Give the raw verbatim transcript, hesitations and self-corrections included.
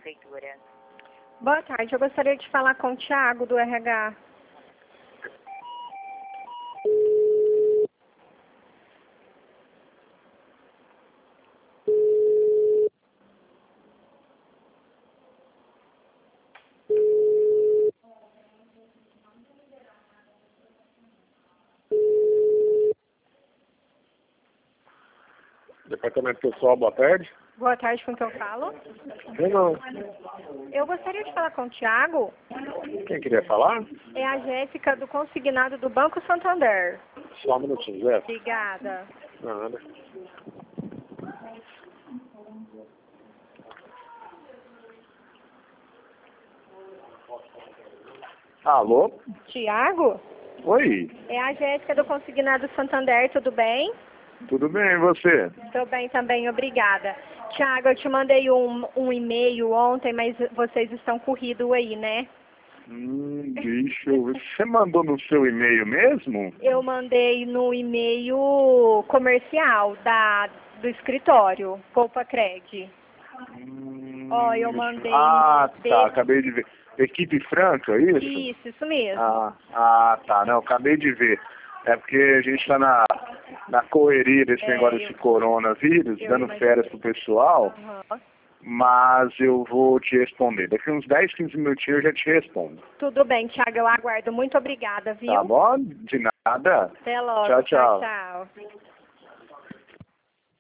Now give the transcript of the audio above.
prefeitura. Boa tarde, eu gostaria de falar com o Thiago do R H. Departamento Pessoal, boa tarde. Boa tarde, com quem eu falo? Eu não. Eu gostaria de falar com o Thiago. Quem queria falar? É a Jéssica do consignado do Banco Santander. Só um minutinho, Zé. Obrigada. Nada. Alô? Thiago? Oi, É a Jéssica do consignado Santander, tudo bem? tudo bem e você? Estou bem também, obrigada. Thiago, eu te mandei um, um e-mail ontem, mas vocês estão corridos aí, né? Hum, deixa eu ver. Você mandou no seu e-mail mesmo? Eu mandei no e-mail comercial da, do escritório, Poupa Cred. Hum, Ó, eu mandei Ah, tá, desse- acabei de ver. Equipe Franca, é isso? Isso, isso mesmo. Ah, ah, tá, não, acabei de ver. É porque a gente está na, na correria desse É, negócio eu- desse coronavírus, eu dando imaginei. férias pro pessoal, Aham. mas eu vou te responder. Daqui uns dez, quinze minutinhos eu já te respondo. Tudo bem, Thiago, eu aguardo. Muito obrigada, viu? Tá bom? De nada. Até logo. Tchau, tchau. Tchau, tchau.